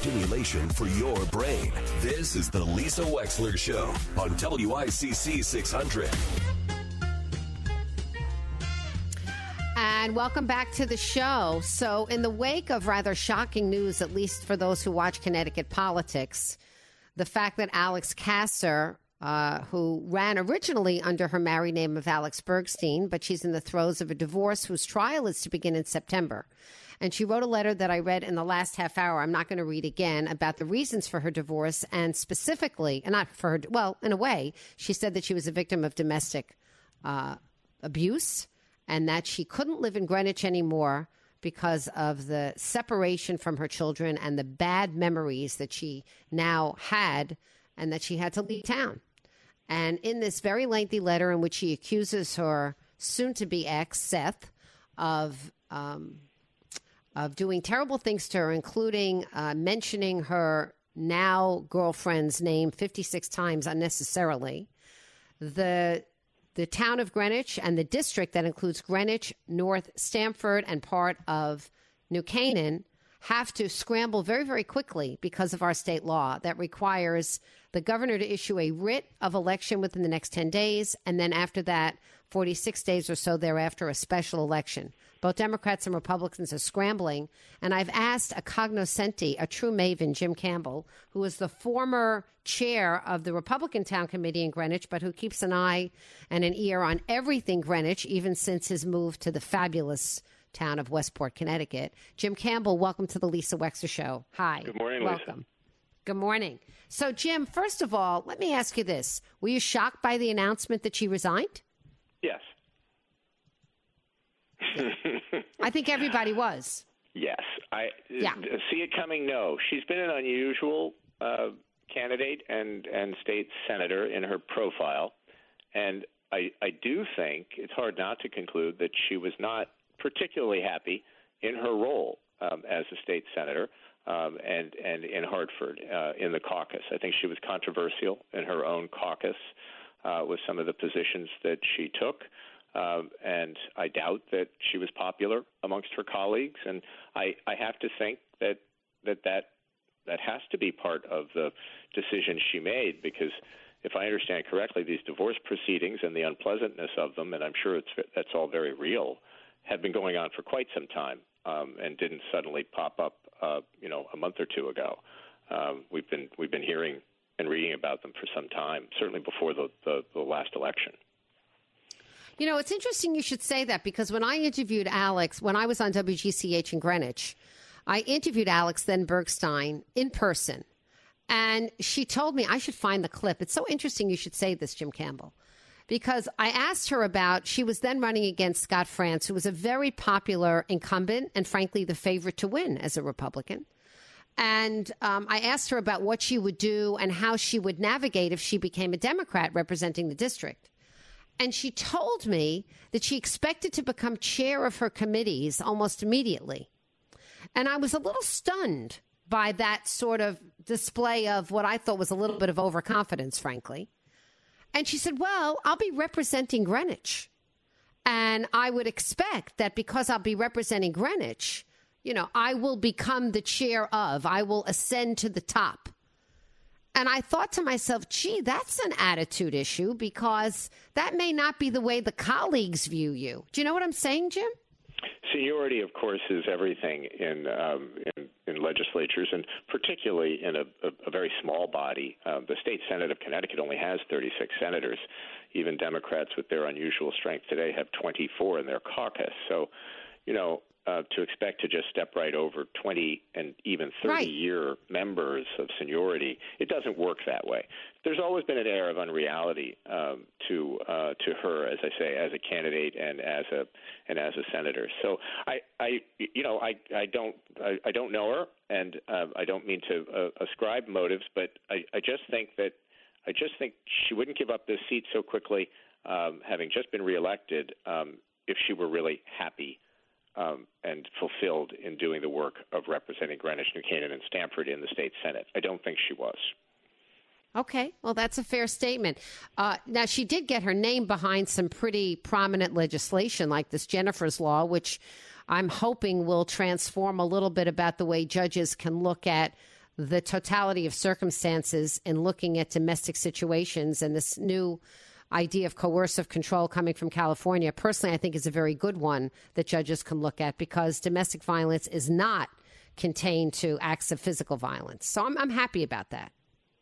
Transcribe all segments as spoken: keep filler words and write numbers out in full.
stimulation for your brain. This is the Lisa Wexler Show on W I C C six hundred. And welcome back to the show. So in the wake of rather shocking news, at least for those who watch Connecticut politics, the fact that Alex Kasser, uh, who ran originally under her married name of Alex Bergstein, but she's in the throes of a divorce whose trial is to begin in September. And she wrote a letter that I read in the last half hour. I'm not going to read again about the reasons for her divorce, and specifically, and not for her, well, in a way, she said that she was a victim of domestic uh, abuse, and that she couldn't live in Greenwich anymore because of the separation from her children and the bad memories that she now had, and that she had to leave town. And in this very lengthy letter in which she accuses her soon-to-be ex, Seth, of um, of doing terrible things to her, including uh, mentioning her now girlfriend's name fifty-six times unnecessarily, the The town of Greenwich and the district that includes Greenwich, North Stamford, and part of New Canaan have to scramble very, very quickly because of our state law that requires the governor to issue a writ of election within the next ten days. And then after that, forty-six days or so thereafter, a special election. Both Democrats and Republicans are scrambling. And I've asked a cognoscenti, a true maven, Jim Campbell, who is the former chair of the Republican Town Committee in Greenwich, but who keeps an eye and an ear on everything Greenwich, even since his move to the fabulous town of Westport, Connecticut. Jim Campbell, welcome to the Lisa Wexler Show. Hi. Good morning, welcome. Lisa. Good morning. So, Jim, first of all, let me ask you this. Were you shocked by the announcement that she resigned? Yes. I think everybody was. Yes. I yeah. see it coming. No, she's been an unusual uh, candidate and, and state senator in her profile. And I, I do think it's hard not to conclude that she was not particularly happy in her role um, as a state senator um, and, and in Hartford uh, in the caucus. I think she was controversial in her own caucus uh, with some of the positions that she took. Um, and I doubt that she was popular amongst her colleagues. And I, I have to think that, that that that has to be part of the decision she made, because if I understand correctly, these divorce proceedings and the unpleasantness of them, and I'm sure it's that's all very real, have been going on for quite some time um, and didn't suddenly pop up, uh, you know, a month or two ago. Um, we've been we've been hearing and reading about them for some time, certainly before the, the, the last election. You know, it's interesting you should say that, because when I interviewed Alex, when I was on W G C H in Greenwich, I interviewed Alex then Bergstein in person. And she told me I should find the clip. It's so interesting you should say this, Jim Campbell, because I asked her about, she was then running against Scott France, who was a very popular incumbent and, frankly, the favorite to win as a Republican. And um, I asked her about what she would do and how she would navigate if she became a Democrat representing the district. And she told me that she expected to become chair of her committees almost immediately. And I was a little stunned by that sort of display of what I thought was a little bit of overconfidence, frankly. And she said, well, I'll be representing Greenwich. And I would expect that because I'll be representing Greenwich, you know, I will become the chair of, I will ascend to the top. And I thought to myself, gee, that's an attitude issue, because that may not be the way the colleagues view you. Do you know what I'm saying, Jim? Seniority, of course, is everything in um, in, in legislatures, and particularly in a, a, a very small body. Uh, the state Senate of Connecticut only has thirty-six senators. Even Democrats, with their unusual strength today, have twenty-four in their caucus. So, you know, uh, to expect to just step right over twenty and even thirty-year right. members of seniority, it doesn't work that way. There's always been an air of unreality um, to uh, to her, as I say, as a candidate and as a and as a senator. So I, I you know, I, I don't I, I don't know her, and uh, I don't mean to uh, ascribe motives, but I, I just think that I just think she wouldn't give up this seat so quickly, um, having just been reelected, um, if she were really happy Um, and fulfilled in doing the work of representing Greenwich, New Canaan, and Stamford in the state Senate. I don't think she was. Okay, well, that's a fair statement. Uh, now, she did get her name behind some pretty prominent legislation like this Jennifer's Law, which I'm hoping will transform a little bit about the way judges can look at the totality of circumstances in looking at domestic situations and this new idea of coercive control coming from California, personally, I think is a very good one that judges can look at, because domestic violence is not contained to acts of physical violence. So I'm, I'm happy about that.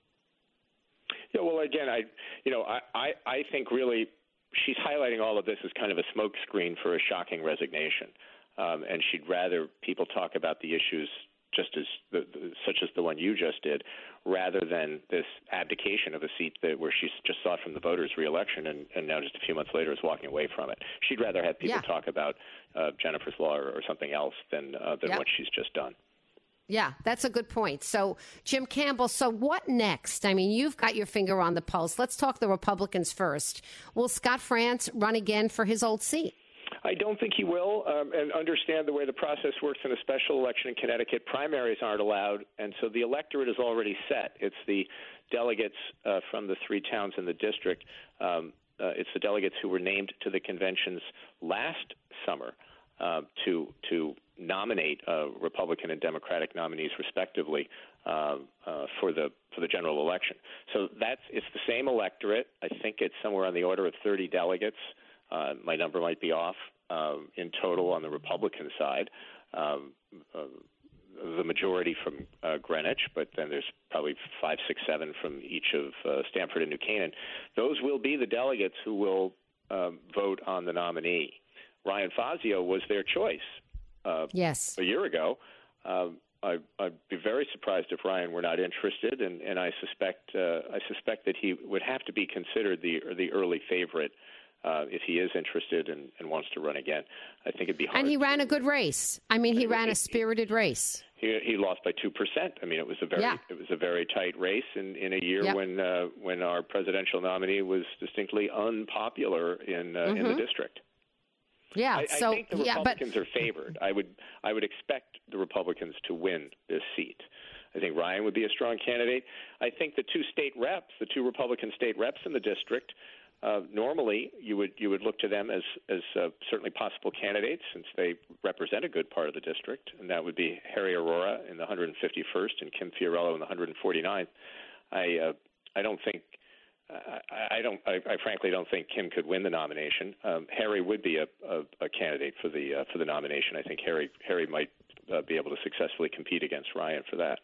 Yeah, well, again, I, you know, I, I, I think really she's highlighting all of this as kind of a smokescreen for a shocking resignation, um, and she'd rather people talk about the issues just as the, the, such as the one you just did, rather than this abdication of a seat that where she's just sought from the voters' re-election and, and now just a few months later is walking away from it. She'd rather have people yeah. talk about uh, Jennifer's Law or, or something else than uh, than yep. what she's just done. Yeah, that's a good point. So, Jim Campbell, so what next? I mean, you've got your finger on the pulse. Let's talk the Republicans first. Will Scott France run again for his old seat? I don't think he will, um, and understand the way the process works in a special election in Connecticut. Primaries aren't allowed, and so the electorate is already set. It's the delegates uh, from the three towns in the district. Um, uh, it's the delegates who were named to the conventions last summer uh, to to nominate uh, Republican and Democratic nominees, respectively, uh, uh, for the for the general election. So that's it's the same electorate. I think it's somewhere on the order of thirty delegates. Uh, my number might be off um, in total on the Republican side. Um, uh, the majority from uh, Greenwich, but then there's probably five, six, seven from each of uh, Stamford and New Canaan. Those will be the delegates who will um, vote on the nominee. Ryan Fazio was their choice uh, yes. a year ago. Um, I, I'd be very surprised if Ryan were not interested, and, and I suspect uh, I suspect that he would have to be considered the the early favorite. Uh, if he is interested and, and wants to run again. I think it'd be hard. And he to, ran a good race. I mean, he ran a spirited race. He, he lost by two percent. I mean, it was a very yeah. it was a very tight race in, in a year yep. when uh, when our presidential nominee was distinctly unpopular in uh, mm-hmm. in the district. Yeah, I, so I think the Republicans yeah, but... are favored. I would I would expect the Republicans to win this seat. I think Ryan would be a strong candidate. I think the two state reps, the two Republican state reps in the district, Uh, normally, you would you would look to them as as uh, certainly possible candidates, since they represent a good part of the district, and that would be Harry Arora in the one hundred fifty-first and Kim Fiorello in the one hundred forty-ninth. I uh, I don't think I, I don't I, I frankly don't think Kim could win the nomination. Um, Harry would be a, a, a candidate for the uh, for the nomination. I think Harry Harry might uh, be able to successfully compete against Ryan for that.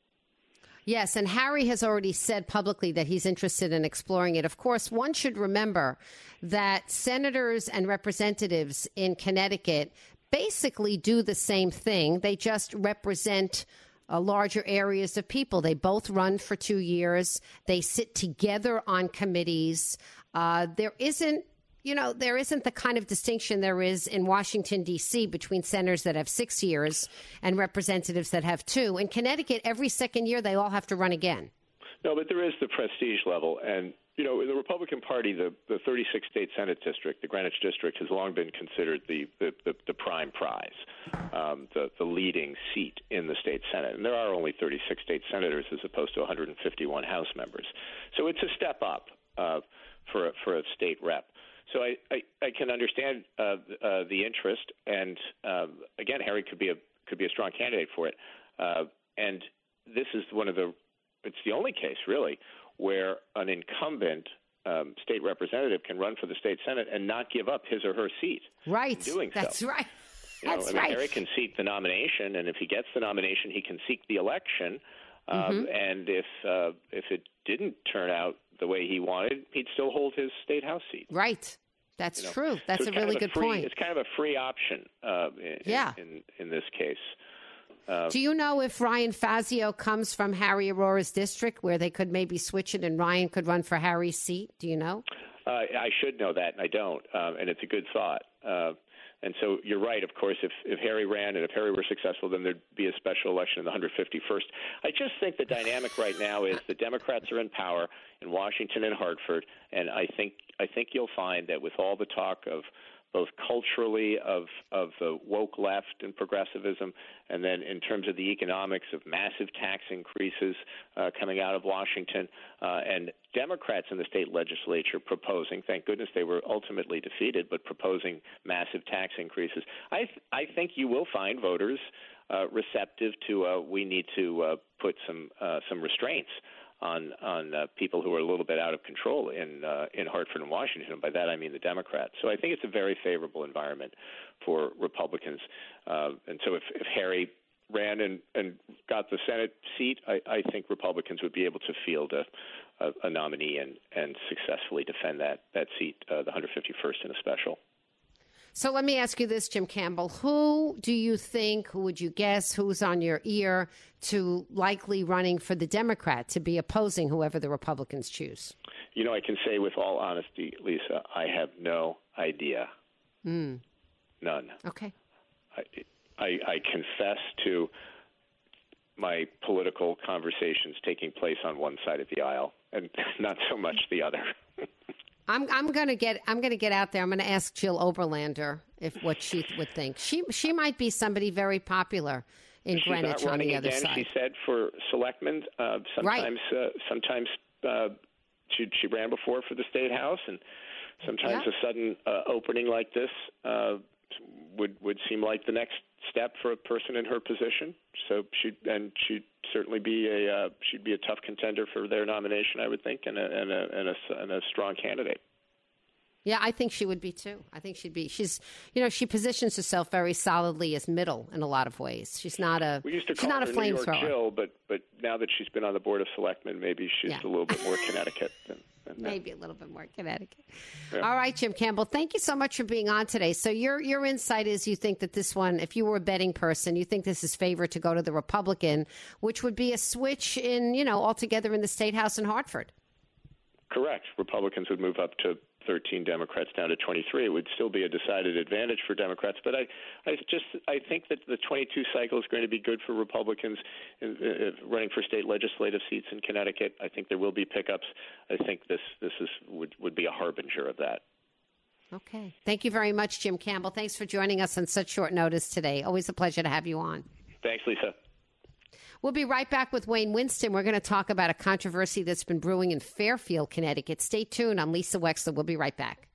Yes, and Harry has already said publicly that he's interested in exploring it. Of course, one should remember that senators and representatives in Connecticut basically do the same thing. They just represent uh, larger areas of people. They both run for two years. They sit together on committees. Uh, there isn't You know, there isn't the kind of distinction there is in Washington, D C between senators that have six years and representatives that have two. In Connecticut, every second year, they all have to run again. No, but there is the prestige level. And, you know, in the Republican Party, the, the thirty-six state Senate district, the Greenwich district, has long been considered the, the, the, the prime prize, um, the, the leading seat in the state Senate. And there are only thirty-six state senators as opposed to one hundred fifty-one House members. So it's a step up uh, for, a, for a state rep. So I, I, I can understand uh, uh, the interest, and uh, again, Harry could be a could be a strong candidate for it. Uh, and this is one of the it's the only case really where an incumbent um, state representative can run for the state Senate and not give up his or her seat. Right. Doing That's so. right. You know, That's I mean, right. Harry can seek the nomination, and if he gets the nomination, he can seek the election. Um, mm-hmm. And if uh, if it didn't turn out the way he wanted, he'd still hold his state House seat. Right. That's you know? true. That's so a really a good free, point. It's kind of a free option uh, in, yeah. in, in this case. Uh, Do you know if Ryan Fazio comes from Harry Aurora's district, where they could maybe switch it and Ryan could run for Harry's seat? Do you know? Uh, I should know that, and I don't. Um, and it's a good thought. Uh, and so you're right, of course, if, if Harry ran and if Harry were successful, then there'd be a special election in the one hundred fifty-first. I just think the dynamic right now is the Democrats are in power in Washington and Hartford, and I think I think you'll find that with all the talk of both culturally of of the woke left and progressivism, and then in terms of the economics of massive tax increases uh, coming out of Washington, uh, and Democrats in the state legislature proposing, thank goodness they were ultimately defeated, but proposing massive tax increases. I th- I think you will find voters uh, receptive to uh, we need to uh, put some uh, some restraints on on uh, people who are a little bit out of control in uh, in Hartford and Washington. And by that I mean the Democrats. So I think it's a very favorable environment for Republicans. Uh, and so if, if Harry ran and, and got the Senate seat, I, I think Republicans would be able to field a, a, a nominee and, and successfully defend that, that seat, uh, the one hundred fifty-first in a special. So let me ask you this, Jim Campbell. Who do you think, who would you guess, who's on your ear to likely running for the Democrat to be opposing whoever the Republicans choose? You know, I can say with all honesty, Lisa, I have no idea. Mm. None. Okay. I, I, I confess to my political conversations taking place on one side of the aisle and not so much the other. I'm I'm gonna get I'm gonna get out there. I'm gonna ask Jill Oberlander if what she would think. She she might be somebody very popular in She's Greenwich not on the running other again, side. She said for selectmen. Uh, sometimes right. uh, sometimes uh, she she ran before for the state house, and sometimes yeah. a sudden uh, opening like this uh, would would seem like the next step for a person in her position. So she and she'd certainly be a uh, she'd be a tough contender for their nomination, I would think, and a and a and a, and a strong candidate. Yeah, I think she would be too. I think she'd be. She's, you know, she positions herself very solidly as middle in a lot of ways. She's not a. We used to she's call not her a New York flamethrower. Jill, but but now that she's been on the board of selectmen, maybe she's Yeah. a little bit more Connecticut than. than Maybe a little bit more Connecticut. Yeah. All right, Jim Campbell, thank you so much for being on today. So your your insight is you think that this one, if you were a betting person, you think this is favored to go to the Republican, which would be a switch in, you know, altogether in the State House in Hartford. Correct. Republicans would move up to thirteen, Democrats down to twenty-three. It would still be a decided advantage for Democrats, but I, I just I think that the twenty-two cycle is going to be good for Republicans in, uh, running for state legislative seats in Connecticut. I think there will be pickups. I think this this is would, would be a harbinger of that. Okay. Thank you very much, Jim Campbell. Thanks for joining us on such short notice today. Always a pleasure to have you on. Thanks, Lisa. We'll be right back with Wayne Winston. We're going to talk about a controversy that's been brewing in Fairfield, Connecticut. Stay tuned. I'm Lisa Wexler. We'll be right back.